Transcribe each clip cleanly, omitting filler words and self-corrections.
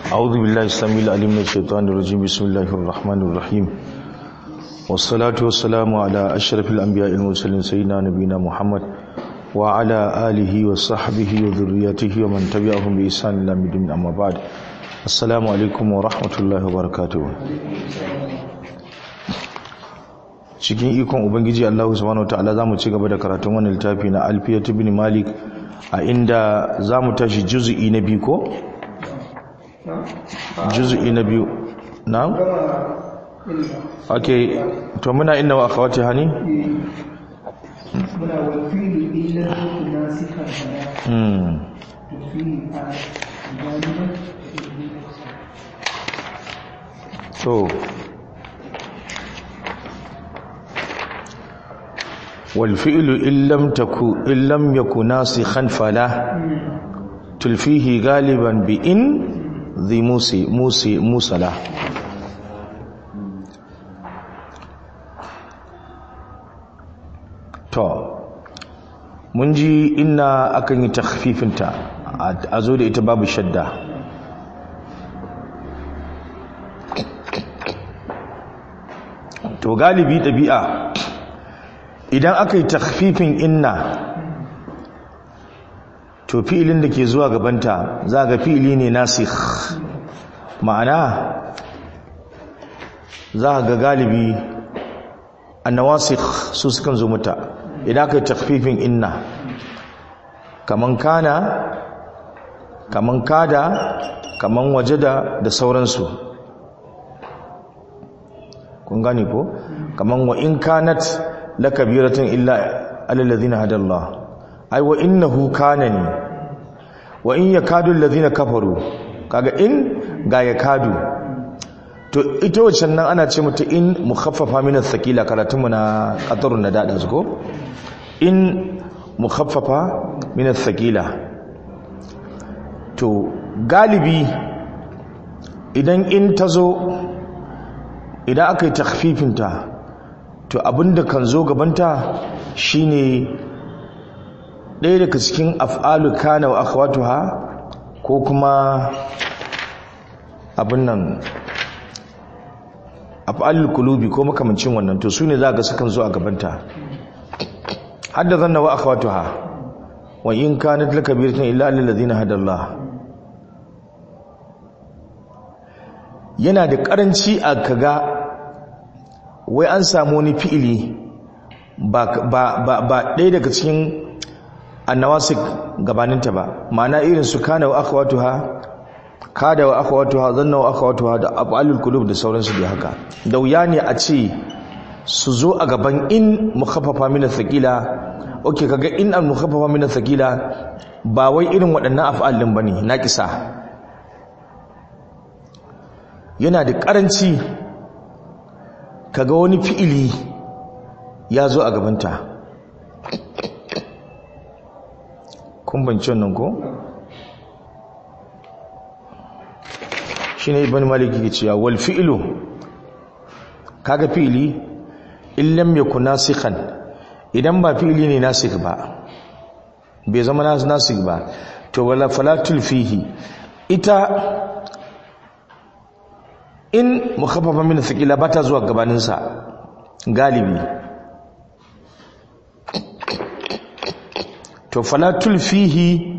أعوذ بالله السميع العليم من الشيطان الرجيم بسم الله الرحمن الرحيم والصلاة والسلام على أشرف الأنبياء المرسلين سيدنا نبينا محمد وعلى آله وصحبه وذريته ومن تبعهم بإحسان إلى يوم الدين أما بعد السلام عليكم ورحمة الله وبركاته. cikin ikon ubangiji Allah subhanahu wataala zamu ci gaba da karatun wannan littafi na Alfiyat ibn Malik a inda zamu tashi juz'i na biyu ko juz'i na biyu na'am okay to muna inna wa akhawati hani muna wal fi'lu illa nasikan so والفعل إن لم يكن ناسخا فلا تلفيه غالبا بإن ذي موصلة to mun ji inna akan yi takhfifinta a zo da ita babu shadda to galibi ɗabi'a idan aka yi takhfifin inna to fi'ilin da ke zuwa gabanta za ga fi'ili ne nasikh ma'ana za ga galibi annawasikh su sukan zo mata idan aka yi takhfifin inna kaman kana kaman kada kaman wajada da sauransu kun gane ko kaman wa in kanat lakabiratun illa alladhina hadallah ai wa innahu kanani wa in yakadu alladhina kafaru kaga in ga yakadu to ita wancan nan ana ce mata in mukhaffafa min athqila karatunmu na qatarun nadada zuko in mukhaffafa min athqila to galibi idan in tazo idan aka yi takhfifinta to abinda kan zo gabanta shine ɗaya daga cikin af'alu kana wa akhwatuha ko kuma abin nan af'alul qulubi ko makamancin wannan to sune za ga sukan zo a gabanta hadda zanna wa akhwatuha wa in kanat lakabiratan illa lil ladina hadallah yana da karanci a kaga wai an samu wani fi'ili ba ɗaya daga cikin annawasik gabaninta ba ma'ana irin su kana wa akhawatuha kada wa akhawatuha zanna wa akhawatuha da af'alul qulub da sauransu da haka da wuya ne a ce su zo a gaban in mukhaffafa min athqila okay kaga in al mukhaffafa min athqila ba wai irin waɗannan af'alin bane naqisa yana da karanci kaga wani fi'ili ya zo a gabanta kun bance wannan ko shine ibn malik yake cewa wal fi'lu kaga fi'ili in lam yakun nasikhan idan ba fi'ili ne nasikh ba bai zama nasikh ba to wala falatul fihi ita in mukhaffafa min thaqila bata zuwa gabaninsa galibi to falatul fihi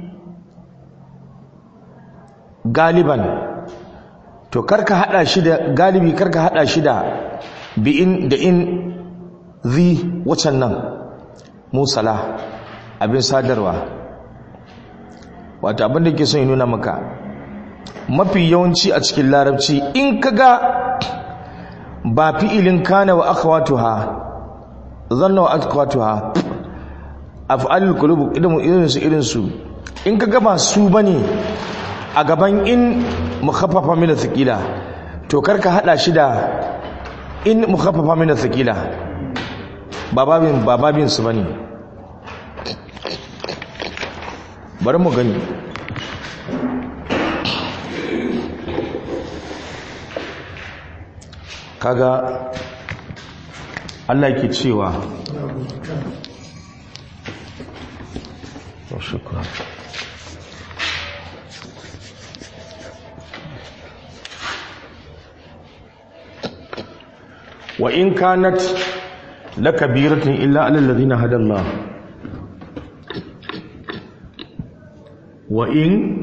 galiban to karka hada shi da galibi karka hada shi da bi in da in zi wacan nan musala abin sadarwa wato abin da ke son ya nuna maka mafi yawanci a cikin larabci in kaga ba fi'ilin kana wa akhawatuha zanna wa akhawatuha af'alul qulub irin su in kaga ba su bane a gaban in mukhaffafa min athqila to karka hada shi da in mukhaffafa min athqila bababin su bane bari mu gani kaga Allah yake cewa shukran wa in kanat lakabiratun illa alal ladina hadallah wa in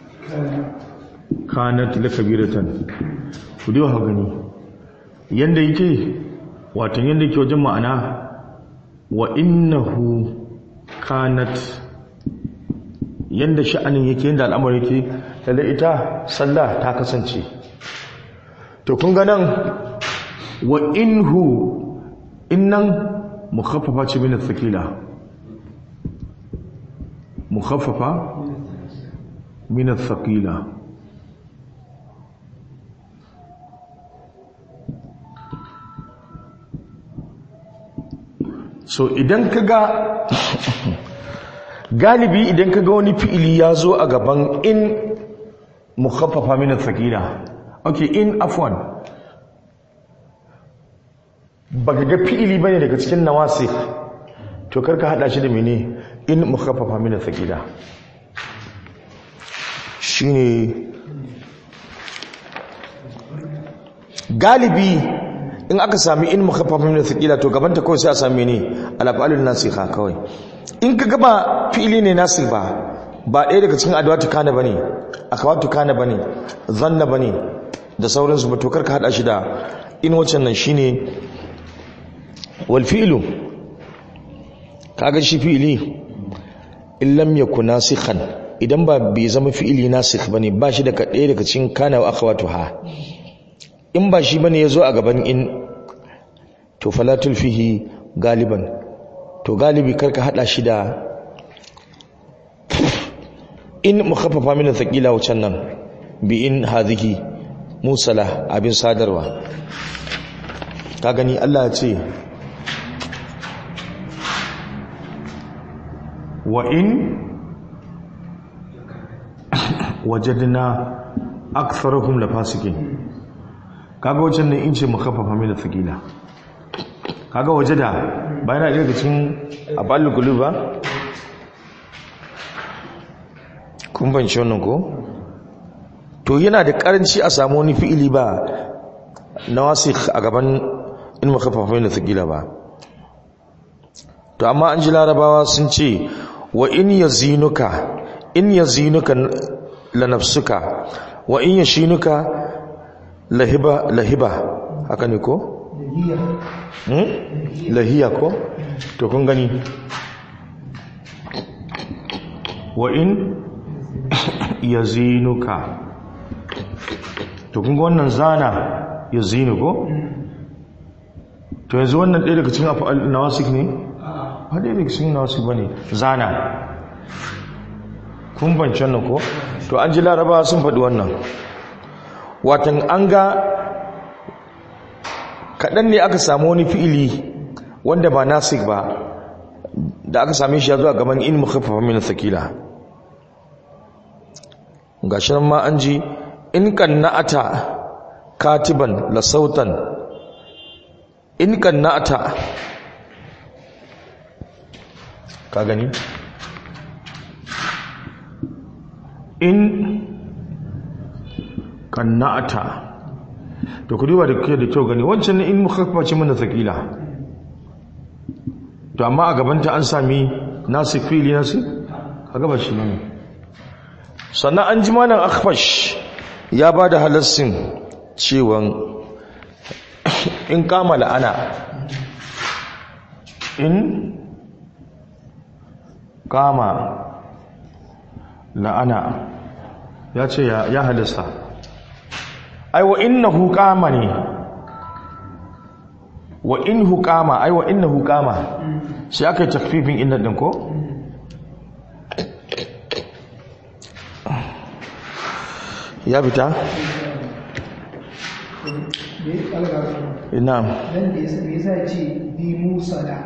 kanat lakabiratan ku dai ha gani yanda yake wato yanda yake wajen ma'ana wa innahu kanat yanda sha'anin yake yanda al'amari yake lalle ita sallah ta kasance to kun ga nan wa inhu innan mukhaffafa ce min al-thaqila mukhaffafa min al-thaqila so idan kaga galibi idan kaga wani fi'ili ya zo a gaban in mukhaffafa min al-thaqila okay in afwan baka ga fi'ili bane daga cikin nawasik to karka hada shi da mene in mukhaffafa min al-thaqila shine galibi in aka sami in mukhaffafa min al-thaqila to gaban ta kawai sai a sami ne al-af'alun nasikha kawai in ka ga ba fi'ili ne nasikh ba ɗaya daga cikin adawatu kana bane akawatu kana bane zanna bane da sauransu ba to karka hada shi da in wancan nan shine wal fi'lu kaga shi fi'ili in lam yakun nasikhan idan ba bai zama fi'ili nasikh bane ba shi daga ɗaya daga cikin kana wa akhawatuha in ba shi bane yazo a gaban in to falatul fihi galiban to galibi karka hada shi da in mukhaffafa min thaqila wancan nan bi in hadhihi musala abin sadarwa ka gani Allah ya ce wa in wajadna aktharuhum lafasikin kaga wancan ne in ce mukhaffafa min thaqila kaga wajada bayan da daga cikin abalul qulub ba kun ban shi wannan ko to yana da karanci a samu wani fi'ili ba nawasikh a gaban in mukhaffafa min thaqila ba to amma an ji larabawa sun ce wa in yazinuka la nafsuka wa in yashinuka lahiba haka ne ko lahiya ko to kun gani wa in yazinuka to kun ga wannan zana yazinu ko to yanzu wannan ɗaya daga cikin af'al nawasik ne ba ɗaya daga cikin nawasik bane zana kun bance nan ko to an ji laraba sun faɗi wannan watan an ga kaɗan ne aka samu wani fi'ili wanda ba nasik ba da aka same shi ya zuwa gaban in mukhaffafa min thaqila gashi nan ma an ji in kanna'ata katiban la sautan in kanna'ata ka gani in kanna'ata to ku duba da kyau gani wancan ne in mukhaffafa ce mana thaqila to amma a gabanta an sami nasik fili nasik kaga ba shi ne sannan an ji malam akhfash ya bada halassin cewa in kama la'ana in kama la'ana ya ce ya halasta ai wa innahu qama ne wa inhu qama ai wa innahu qama sai aka yi takfifin inna din ko ya fita ina dan da yasa ce bi Musa da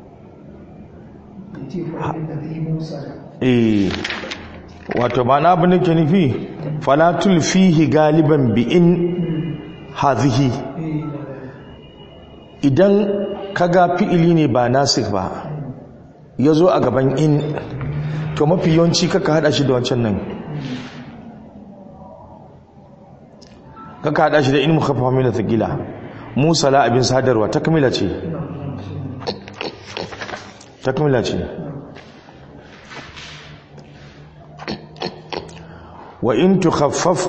yace fa inda bi Musa da wato ba na abin da ke nufi falatul fihi galiban bi in hazihi idan kaga fi'ili ne ba nasikh ba ya zo a gaban in to mafi yawanci kaka hada shi da wancan nan kaka hada shi da in mukhaffafa min thaqila musala abin sadarwa takmila ce wa in tukhaffaf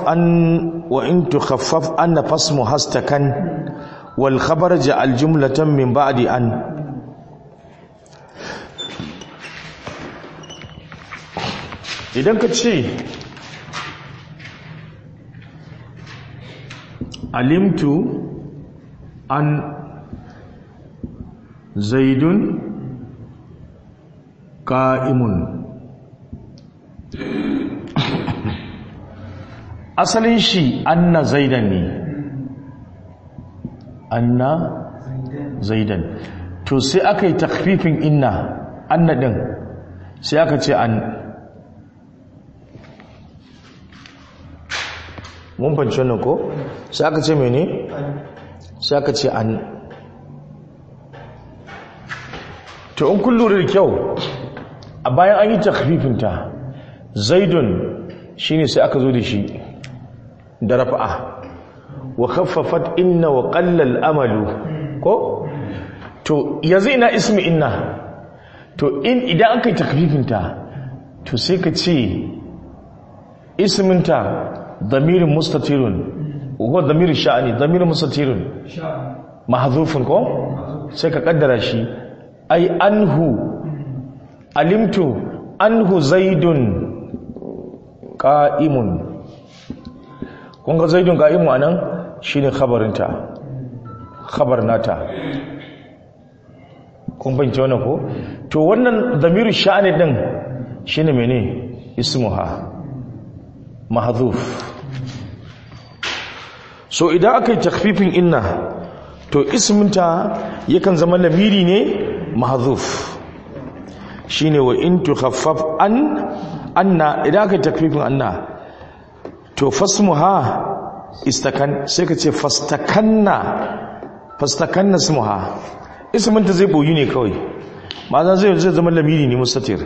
an fasmu hastakan wal khabar ja'al jumlatan min ba'di an. Idan ka ce alimtu an zaidun qa'imun, asalin shi anna zaidan ne, anna zaidan, to sai aka yi takfifin anna din sai aka ce an. mun fahimci wannan ko? sai aka ce mene? sai aka ce an. to in kun lura da kyau a bayan an yi takfifinta zaidun shine sai aka zo da shi da rafa'a wa khaffafat inna wa qalla al-amalu ko? to yanzu ina ismi inna, to idan aka yi takfifinta to sai ka ce isminta ضمير مستتر وهو ضمير الشأن ضمير مستتر محذوف كو sai ka kaddara shi ai anhu alimtu anhu zaidun qa'imun. kun ga zaidun qa'imu anan shine khabarinta, khabar nata. kun bayyana wannan ko? to wannan dhamiru sha'ani din shine mene? ismuha mahdhuf. so idan aka yi takfifin inna to isminta yakan zama lamiri ne mahdhuf, shine wa in tukhaffaf anna. idan aka yi takfifin anna to fasmuha istakan, sai ka ce fastakanna ismuha, isminta zai boyi ne kawai, ma'ana zai zama lamiri ne mustatir.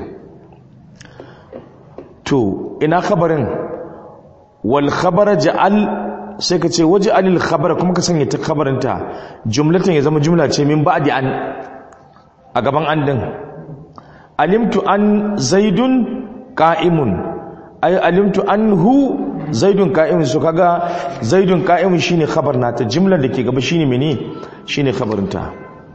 to ina khabarin? wal khabara ja'al, sai ka ce waj'alil khabara, kuma ka sanya ta khabarinta jumlatan ya zama jumla ce min ba'di an, a gaban an din. alimtu an zaidun qa'imun, ay alimtu anhu zaidun qa'imun. so kaga zaidun qa'imun shine khabar nata, jumlar da ke gaba shine mene? shine khabarinta.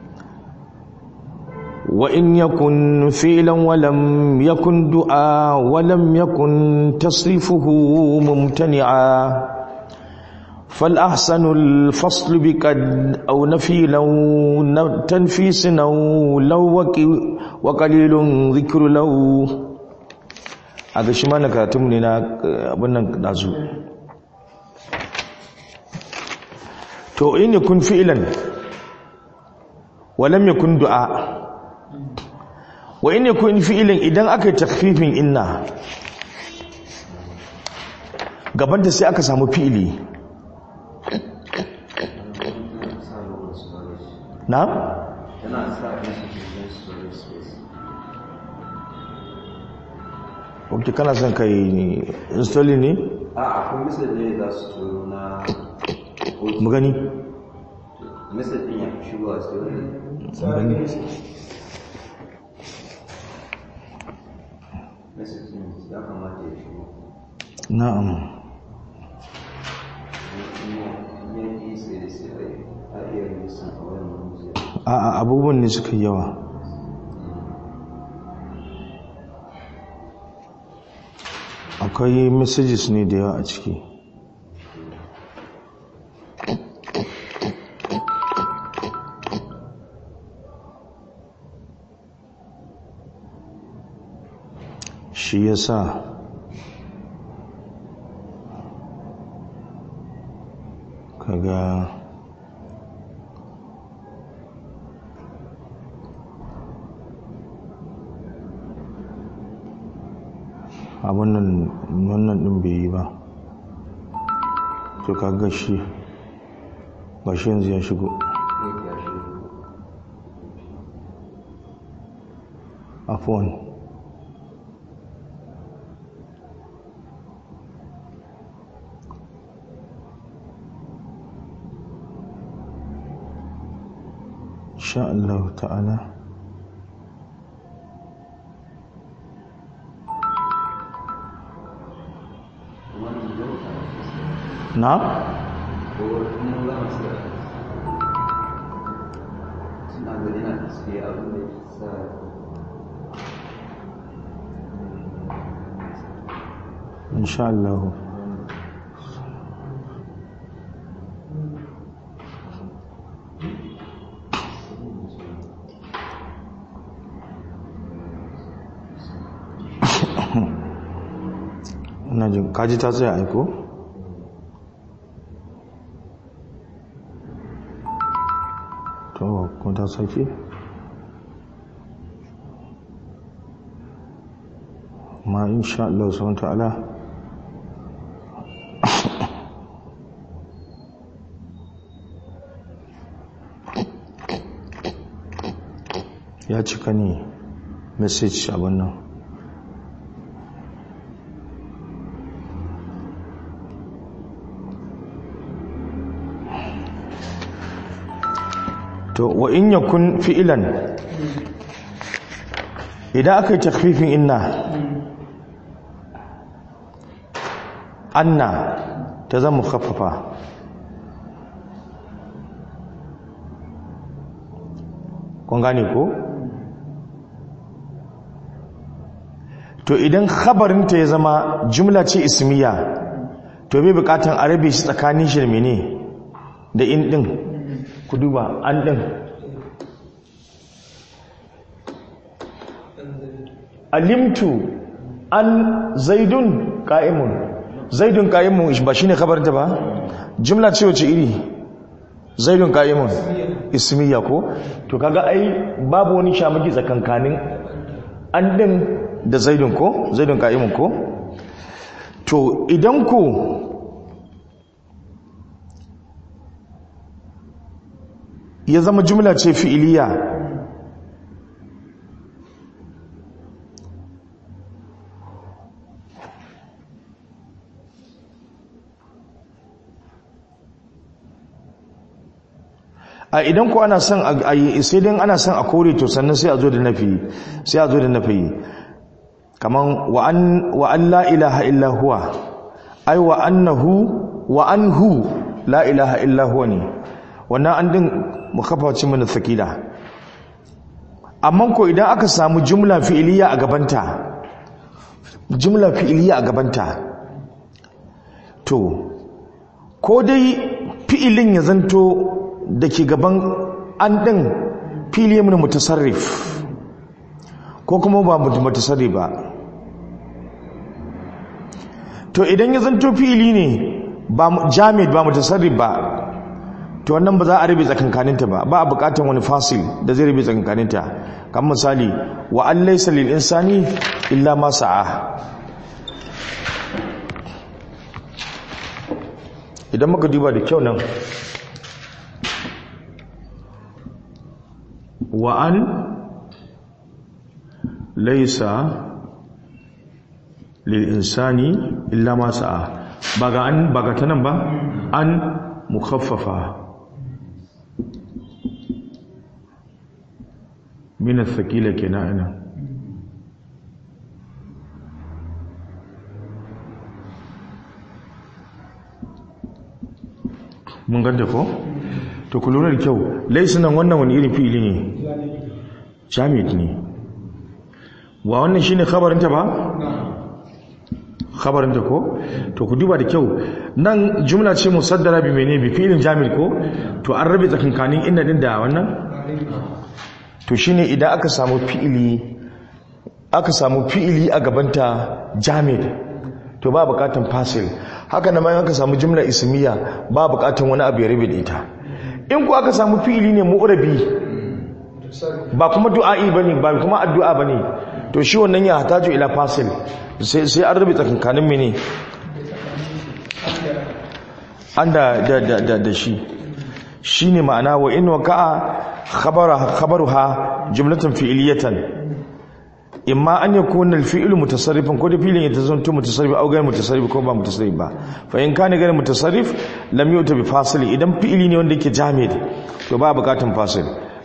wa in yakun fi'lan wa lam yakun du'a wa lam yakun tasrifuhu mumtani'a fal ahsanu al fasl bi qad aw nafi law tanfis aw law wa qalilun dhikru law. aga shi ma na karatun ne na abin nan dazu. to in yakun fi'lan wa lam yakun du'a, wa in yakun fi'ilin idan aka yi takfifin inna gabanta sai aka samu fi'ili na? ok kana son kai installing ne? akwai misal ne za su turo na mu gani misal ɗin ya fi shigo a gani ya kamata ya shigo. na'am. a'a abubuwan ne suka yawa. akwai messages ne da yawa a ciki. shi yasa kaga a wannan din bai yi ba, to kaga shi yanzu ya shigo. afwan insha Allah ta'ala na insha Allah ina jin kaji ta tsaya aiko to kuma ta sake ma insha Allah subhanahu wa ta'ala ya cika ne message abin nan to wa in yakun fi'lan idan aka yi takhfifin inna anna ta zama mukhaffafa kun gane ko to idan khabarinta ya zama jumla ce ismiya to bai bukatan a rabe shi tsakanin shi da mene da in din ku duba an din alimtu an zaidun qa'imun zaidun qa'imun ba shine khabarinta ba jumla ce wace iri zaidun qa'imun ismiya ko to kaga ai babu wani shamaki tsakankanin an din da zaidun ko zaidun qa'imun ko to idan ku ya zama jumla ce fi'iliya a idan ku ana son a yi sai dai ana son a kore to sannan sai a zo da nafi kaman wa an la ilaha illa huwa ai wa annahu wa anhu la ilaha illa huwa ne wannan an din mukaffaci min thaqila amma ko idan aka samu jumla fi'iliya a gabanta to ko dai fi'ilin ya zanto da ke gaban an ɗin fili mun mutasarrif ko kuma ba mutasarrif ba to idan ya zanto fili ne ba jamid ba mutasarrif ba to wannan ba za a rabe tsakankaninta ba a bukatan wani fasil da zai rabe tsakankaninta kamar misali wa an laysa lil insani illa ma sa'a idan muka duba da kyau nan wa an laysa lil insani illa ma sa'a baga ta nan ba an mukhaffafa min athqila kenan mun ganta ko to ku lura da kyau laysa nan wannan wani irin fi'ili ne jamid ne wa wannan shine khabarinta ba khabarinta ko to ku duba da kyau nan jumla ce musaddara bi menene bi fi'ilin jamid ko to an rabe tsakankanin inna din da wannan to shine idan aka samu fi'ili a gabanta jamid to ba bukatan fasil haka nan aka samu jumla ismiya ba bukatan wani abu ya rabe da ita in ku aka samu fi'ili ne mu'rabi ba kuma du'a'i bane ba kuma addu'a bane to shi wannan ya hataju ila fasil sai an rabe tsakankanin mene an da shi shine ma'ana wa in waqa'a khabaruha jumlatan fi'liyatan imma an yakuna al-fi'lu mutasarrifan ko da fi'lin ya tazanto mutasarrif au ghayr mutasarrif ko ba mutasarrif ba fa in kana ghayr mutasarrif lam yu'ta bi fasil idan fi'li ne wanda yake jamid to ba bukatun fasil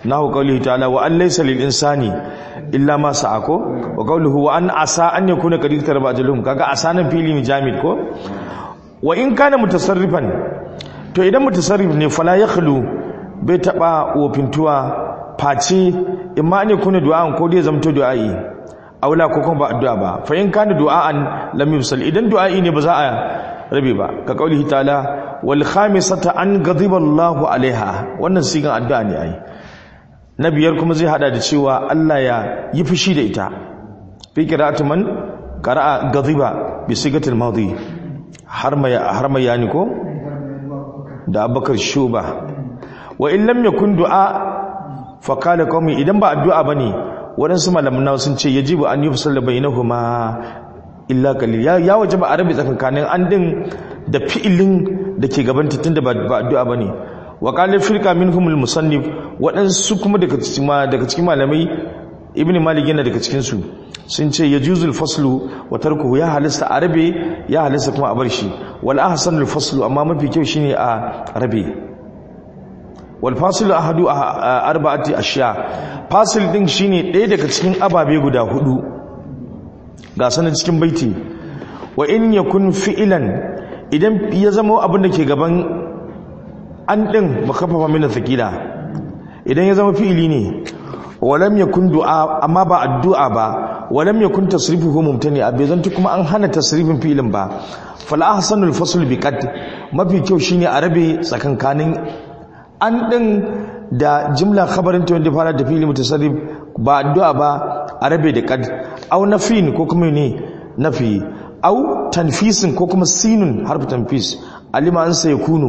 nahu qawlihi ta'ala wa an laysa lil insani illa ma sa'a ko wa qawluhu wa an asa an yakuna qad iktaraba ajaluhum kaga asanan fili ne jamid ko wa in kana mutasarrifan to idan mutasarrif ne fala yakhlu bai taba wofintuwa face imma ne kuna du'an ko dai zamto du'ai aula ko kuma ba addu'a ba fa in kana du'an lam yusal idan du'ai ne ba za a rabi ba ka qaulihi ta'ala wal khamisata an ghadiba Allahu alaiha wannan sigan addu'a ne ai na biyar kuma zai hada da cewa Allah ya yi fushi da ita fi qira'atu man qara'a ghadiba bi sigatil madi har ma yani ko da Abubakar Shuba wa in lam yakun du'a fa qala qaumi idan ba addu'a bane wadansu malaman sun ce yajibu an yufsal bainahuma illa qalil ya wajaba arabi tsakankanin an din da fi'ilin da ke gaban tun da ba addu'a bane wa qala firqa minhumul musannif wadansu kuma daga cikin malamai ibn malik yana daga cikin su sun ce yajuzul faslu wa tarkuhu ya halasta arabi ya halasta kuma a bar shi wal ahsanul faslu amma mafi kyau shine a rabi wal fasilu ahadu arba'ati ashya fasil din shine ɗaya daga cikin ababe guda hudu ga sanin cikin baiti wa in yakun fi'lan idan ya zama abin da ke gaban an din makaffafa min thaqila idan ya zama fi'ili ne walam yakun du'a amma ba addu'a ba walam yakun tasrifuhu mumtani abai zanto kuma an hana tasrifin fi'ilin ba fal ahsanul fasl bi qad mafi kyau shine a rabe tsakankanin an din da jimla khabarin ta wanda fara da fi'ili mutasarrif ba addu'a ba a rabe da qad au nafin ko kuma ne nafi au tanfisin ko kuma sinun harfu tanfis alima an sai kunu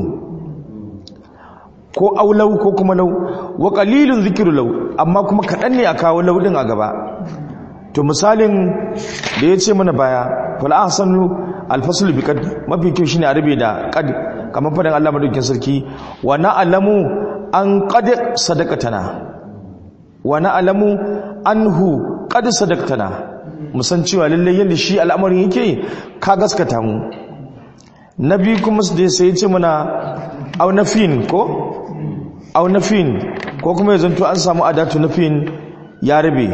ko aulau ko kuma lau wa qalilun zikru law amma kuma kadan ne a kawo law din a gaba to misalin da yace mana baya fal ahsanu al fasl bi qad mafi kyau shine arabe da qad kamar fadan Allah madaukakin sarki wa na'lamu an qad sadaqatana wa na'lamu anhu qad sadaqtana musan cewa lalle yanda shi al'amarin yake ka gaskata mu nabi kuma sai yace mana au nafin ko au nafin ko kuma yanzu to an samu adatu nafin ya rabe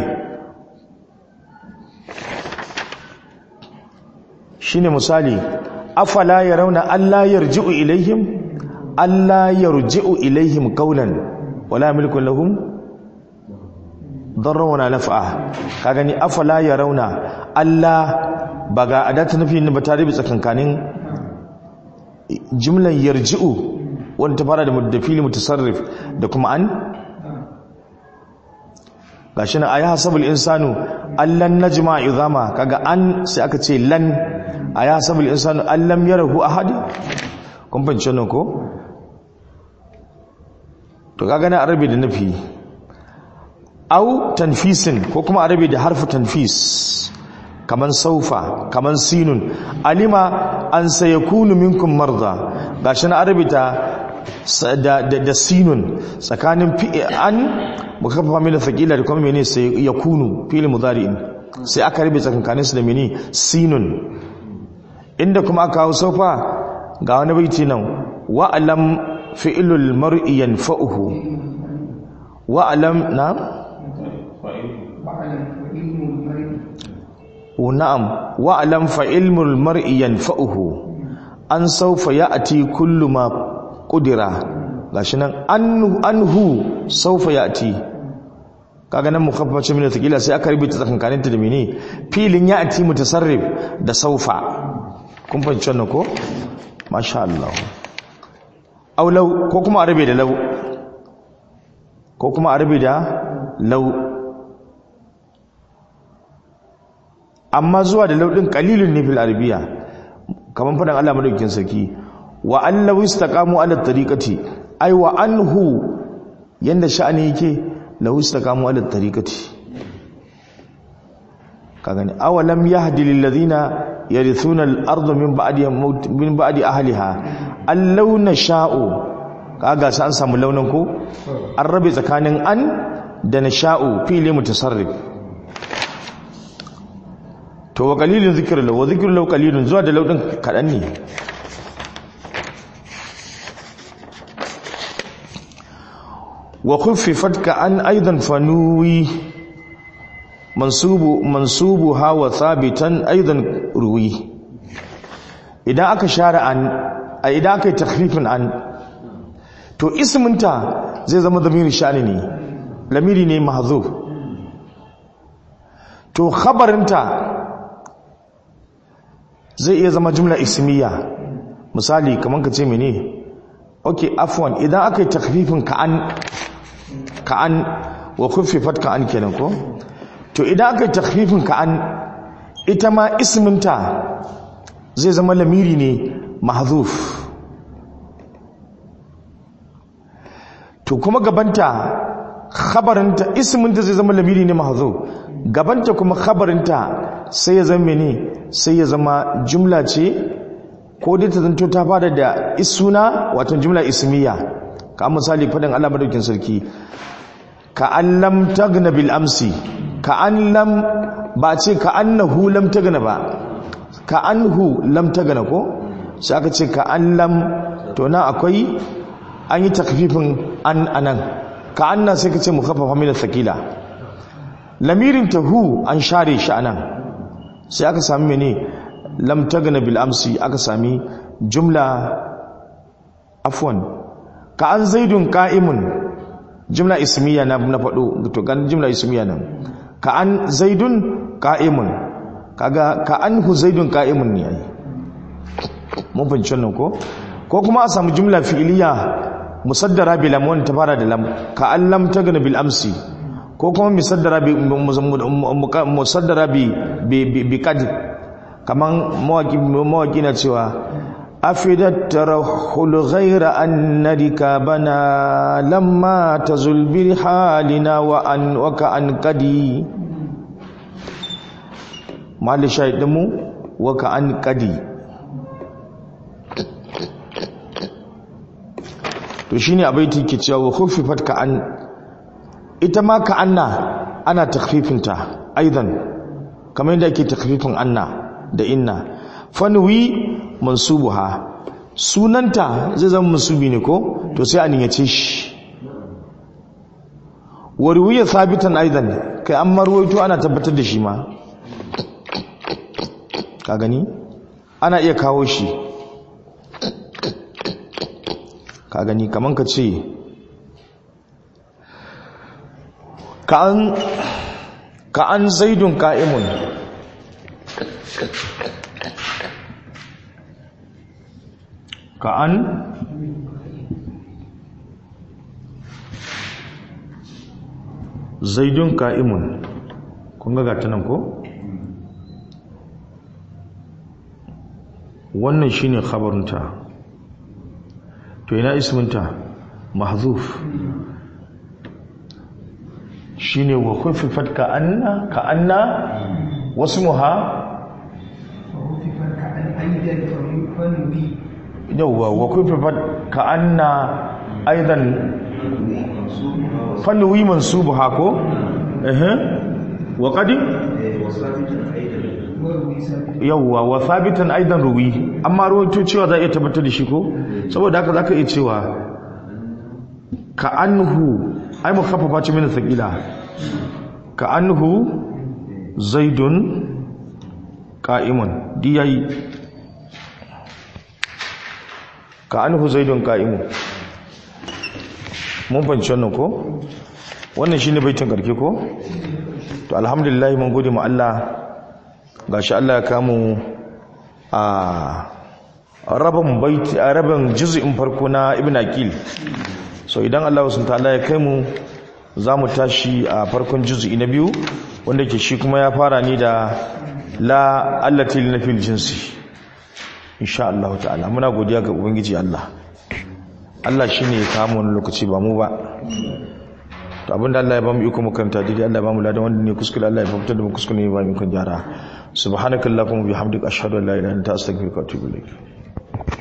shine misali afala yarawna alla yarji'u ilaihim alla yarji'u ilaihim qawlan wala milku lahum darra wala naf'a ka gani afala yarawna alla baga adatu nafin ba ta rabe tsakankanin jumlan yarji'u wanda ta fara da fili mutasarrif da kuma an gashi na ayi hasabul insanu allan najma izama kaga an sai aka ce lan ayi hasabul insanu allam yarahu ahad kun fahimci nan ko to kaga na arabi da nafi au tanfisin ko kuma arabi da harfu tanfis kaman saufa kaman sinun alima an sayakunu minkum marda gashi na arabi da sinun tsakanin an mukaffafa min thaqila da kuma mene sai yakunu fi'il mudari'in sai aka rabe tsakanin su da mene sinun inda kuma aka kawo saufa ga wani baiti nan wa alam fi'lul mar'i yanfa'uhu wa alam na na'am wa alam fa ilmul mar'i yanfa'uhu an sawfa ya'ti kullu ma qudira gashi nan anhu sawfa ya'ti kaga nan mukaffafa min thaqila sai aka rubuta tsakankanin ta da mene filin ya'ti mutasarrif da sawfa kun fahimci wannan ko masha Allah aw law ko kuma arabe da law ko kuma arabe da law amma zuwa da laudin qalilun ne fil arabiya kaman fadan Allah madaukakin sarki wa allahu istaqamu ala tariqati ay wa anhu yanda sha'ani yake lahu istaqamu ala tariqati kaga ne awalam yahdi lil ladina yarithuna al ardu min ba'di ahliha allau nasha'u kaga sai an samu launin ko an rabe tsakanin an da nasha'u fili mutasarrif to wa qalilun zikru lahu wa zikru lahu qalilun zuwa da laudin kadan ne wa khuffifat ka an aidan fanuwi mansubu hawa thabitan aidan ruwi. Idan aka share an, idan aka yi takhfifin an, to isminta zai zama lamiri sha'ani ne, lamiri ne mahzuf. To khabarinta zai iya zama jumla ismiya. Misali kaman ka ce mene? Okay, afwan, idan aka yi takhfifin ka'an wa khuffifat ka'an kenan ko? To idan aka yi takhfifin ka'an, ita ma isminta zai zama lamiri ne mahzuf. To kuma gabanta khabarinta isminta zai zama lamiri ne mahzuf, gabanta kuma khabarinta sai ya zama ne, sai ya zama jumla ce ko dai ta zanto ta fada da isuna wato jumla ismiya. Ka misali fadin Allah madaukin sarki ka an lam tagna bil amsi, ka an lam ba ce ka annahu lam tagna ba, ka anhu lam tagna ko sai aka ce ka an lam, to na akwai an yi takfifin an anan, ka anna sai ka ce mukhaffafa min thaqila. Lamirin tahu an share shi anan sai aka sami mene lam tagna bil amsi, aka sami jumla afwan ka an zaidun qa'imun, jumla ismiya na faɗo to kan jumla ismiya nan ka an zaidun qa'imun, kaga ka anhu zaidun qa'imun ne ai mun fahimci wannan ko kuma a samu jumla fi'iliya musaddara bil lam, wanda ta fara da lam, ka an lam tagna bil amsi, ko kuma musaddara bi qad, kaman mawaki na cewa afidat tarahul ghayra annadika bana lamma tazul bil halina wa an wa ka an qadi. mali shaidimu wa ka an qadi. to shine abaiti ke cewa wa khuffifat ka an, ita ma ka anna ana takhfifinta aidan kamar yadda ake takhfifin anna da inna. Fanwi mansubuha, sunanta zai zama mansubi ne ko, to sai an yace shi. wa ruwiya thabitan aidan, kai an marwaito ana tabbatar da shi ma, ka gani ana iya kawo shi, ka gani kaman ka ce ka an zaidun qa'imun, ka an zaidun qa'imun, kun ga gata nan ko? Wannan shine khabarinta, to ina isminta mahzuf shine wa khuffifat ka anna wasmuha yawwa wa khuffifat ka anna aidan fanwi mansubuha ko wa qad yawwa wa thabitan aidan ruwi, amma rawaito cewa za a iya tabbatar da shi ko, saboda haka zaka iya cewa ka anhu ai mukhaffafa ce min thaqila, ka anhu zaidun qa'imun, di yayi ka anhu zaidun qa'imun. mun fahimci wannan ko, wannan shine baitin karke ko. To alhamdulillah mun gode mu Allah, gashi Allah ya kamu a rabin juz'in farko na Ibn Aqil. So idan Allah subhanahu ta'ala ya kai mu, za mu tashi a farkon juz'i na biyu, wanda ke shi kuma ya fara ni da la allati lil nafil jinsi. Insha Allah ta'ala muna godiya ga ubangiji Allah. Allah shine ya kawo mu lokaci ba mu ba. To abinda Allah ya ba mu iko mu karanta dai Allah ya ba mu ladan, wanda ne kuskure Allah ya fahimtar da mu kuskure ne ba mu kan gyara. Subhanakallahumma bihamdika ashhadu an la ilaha illa anta astaghfiruka wa atubu ilaik.